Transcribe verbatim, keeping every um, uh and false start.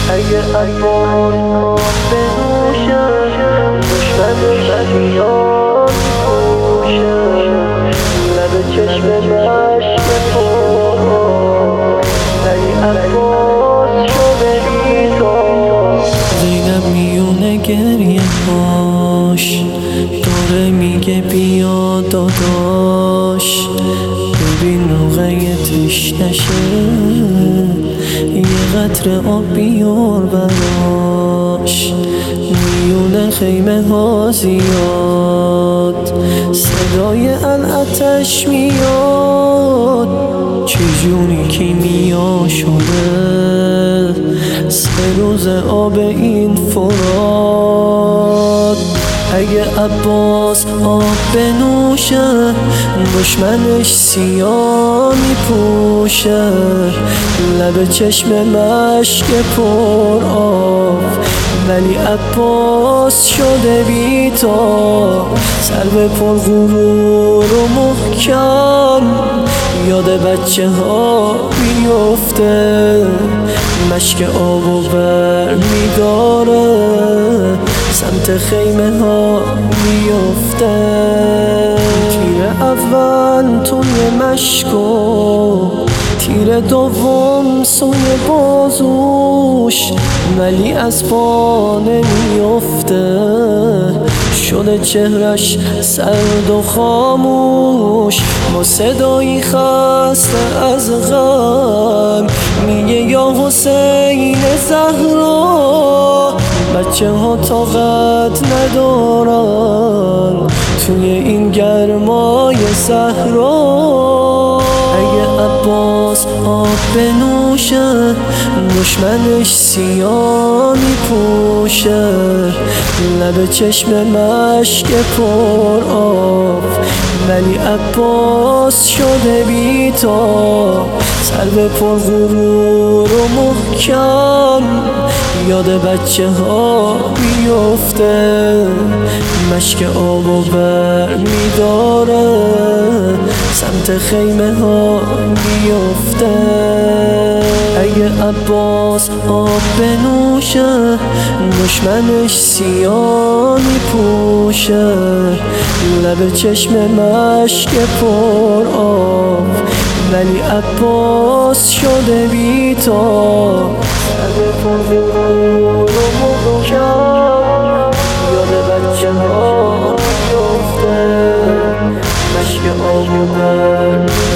اگه عباس آب بنوشم دشمنش بیاد میپوشم لب چشم مشک پر ولی عباس شده بی‌تاب. زینب میونه گریه هاش داره میگه بیا داداش، ببین روغه تشنشه یه قطره آب بیار براش. میونه خیمه ها زیاد صدای العتش میاد، چجونی کیمیا شده سه روز آب این فرات. اگه عباس آب بنوشه دشمنش سیاه میپوشه لب چشم مشک پر آب ولی عباس شده بی‌تاب. سر به پر غرور و محکم یاد بچه ها بیفته، مشک آب و بر میداره سمت خیمه ها میفته. تیر اول توی مشکو تیر دوم سوی بازوش ولی از پا نمیفته، شده چهرش سرد و خاموش با صدایی خسته از غم میگه یا حسین زهرا بچه ها طاقت ندارن توی این گرمای صحرا. اگه عباس آب بنوشه دشمنش سیاه میپوشه لب چشم مشک پر آب ولی عباس شده بی‌تاب. سر به پر غرور و محکم یاد بچه ها بیفته، مشک آب و بر میداره سمت خیمه ها بیفته. اگه عباس آب بنوشه دشمنش سیاه میپوشه لب چشم مشک پر آب ولی عباس شده بی‌تاب. سر پر غرور و محکم یاد بچه ها بیفته، مشک آب و بر